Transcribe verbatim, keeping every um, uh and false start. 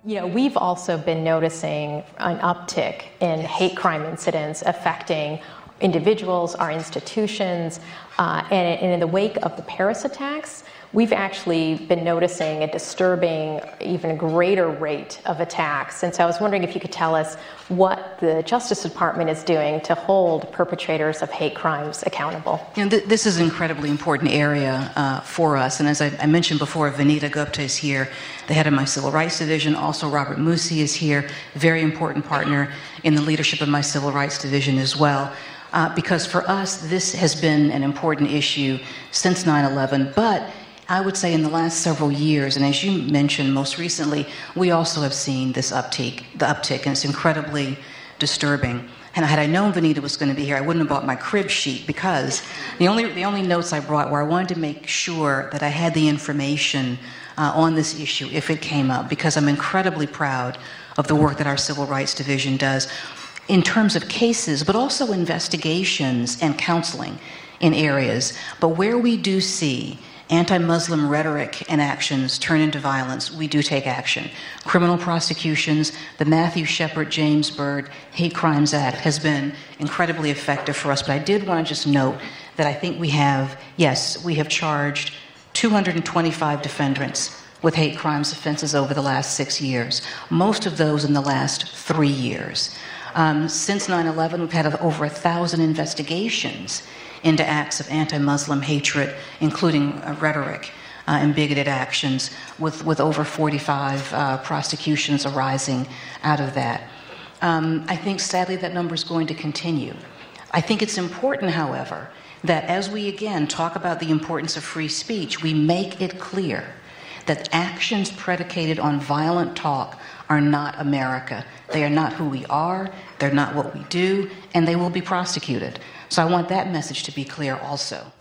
You know, we've also been noticing an uptick in hate crime incidents affecting individuals, our institutions, uh, and, and in the wake of the Paris attacks, we've actually been noticing a disturbing, even greater rate of attacks. And so I was wondering if you could tell us what the Justice Department is doing to hold perpetrators of hate crimes accountable. You know, th- this is an incredibly important area uh, for us. And as I, I mentioned before, Vanita Gupta is here, the head of my Civil Rights Division. Also, Robert Musi is here, very important partner in the leadership of my Civil Rights Division as well. Uh, because for us, this has been an important issue since nine eleven, but I would say in the last several years, and as you mentioned most recently, we also have seen this uptick, the uptick, and it's incredibly disturbing. And had I known Vanita was going to be here, I wouldn't have brought my crib sheet, because the only the only notes I brought were I wanted to make sure that I had the information uh, on this issue if it came up, because I'm incredibly proud of the work that our Civil Rights Division does in terms of cases, but also investigations and counseling in areas. But where we do see anti-Muslim rhetoric and actions turn into violence, we do take action. Criminal prosecutions, the Matthew Shepard, James Byrd Hate Crimes Act has been incredibly effective for us. But I did want to just note that I think we have, yes, we have charged two hundred twenty-five defendants with hate crimes offenses over the last six years, most of those in the last three years. Um, since nine eleven, we've had over a thousand investigations into acts of anti-Muslim hatred, including uh, rhetoric uh, and bigoted actions, with, with over forty-five uh, prosecutions arising out of that. Um, I think, sadly, that number is going to continue. I think it's important, however, that as we, again, talk about the importance of free speech, we make it clear that actions predicated on violent talk are not America. They are not who we are, they're not what we do, and they will be prosecuted. So I want that message to be clear also.